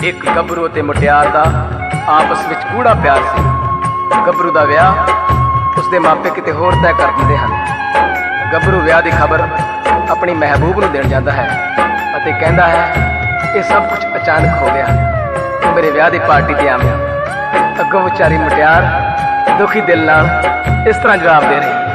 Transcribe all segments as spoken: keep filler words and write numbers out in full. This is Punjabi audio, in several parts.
ਇੱਕ ਗੱਭਰੂ ਅਤੇ ਮੁਟਿਆਰ ਦਾ ਆਪਸ ਵਿੱਚ ਗੂੜਾ ਪਿਆਰ ਸੀ। ਗੱਭਰੂ ਦਾ ਵਿਆਹ ਉਸਦੇ ਮਾਪੇ ਕਿਤੇ ਹੋਰ ਤੈਅ ਕਰ ਦਿੰਦੇ ਹਨ। ਗੱਭਰੂ ਵਿਆਹ ਦੀ ਖਬਰ ਆਪਣੀ ਮਹਿਬੂਬ ਨੂੰ ਦੇਣ ਜਾਂਦਾ ਹੈ ਅਤੇ ਕਹਿੰਦਾ ਹੈ ਇਹ ਸਭ ਕੁਝ ਅਚਾਨਕ ਹੋ ਗਿਆ, ਤੂੰ ਮੇਰੇ ਵਿਆਹ ਦੀ ਪਾਰਟੀ ਤੇ ਆਵੇਂ। ਅੱਗੋਂ ਵਿਚਾਰੀ ਮੁਟਿਆਰ ਦੁਖੀ ਦਿਲ ਨਾਲ ਇਸ ਤਰ੍ਹਾਂ ਜਵਾਬ ਦੇ ਰਹੀ,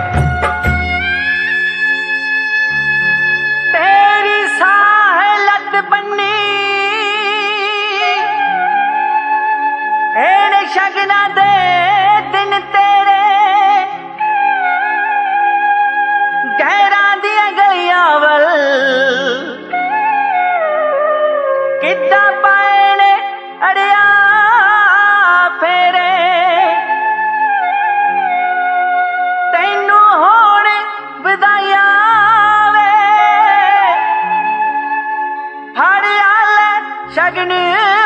ਸ਼ਗਨਾਂ ਦੇ ਦਿਨ ਤੇਰੇ ਗਹਿਰਾਂ ਦੀਆਂ ਗਲੀਆਂ ਵੱਲ ਕਿੱਦਾਂ ਪਾਏ ਨੇ ਅੜਿਆ ਫੇਰੇ, ਤੈਨੂੰ ਹੋਣ ਵਧਾਈਆਂ ਵੇ ਫੜਿਆ ਲੈ ਸ਼ਗਨ